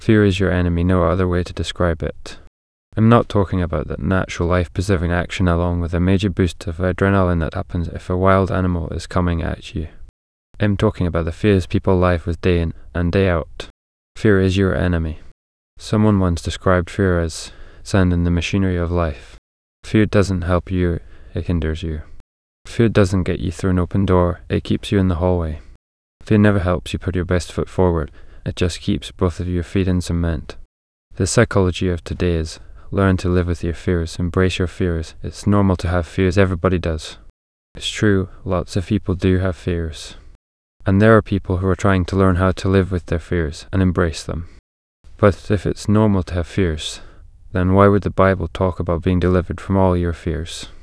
Fear is your enemy, no other way to describe it. I'm not talking about that natural life-preserving action along with a major boost of adrenaline that happens if a wild animal is coming at you. I'm talking about the fears people live with day in and day out. Fear is your enemy. Someone once described fear as sand in the machinery of life. Fear doesn't help you, it hinders you. Fear doesn't get you through an open door, it keeps you in the hallway. Fear never helps you put your best foot forward, it just keeps both of your feet in cement. The psychology of today is learn to live with your fears, embrace your fears. It's normal to have fears, everybody does. It's true, lots of people do have fears. And there are people who are trying to learn how to live with their fears and embrace them. But if it's normal to have fears, then why would the Bible talk about being delivered from all your fears?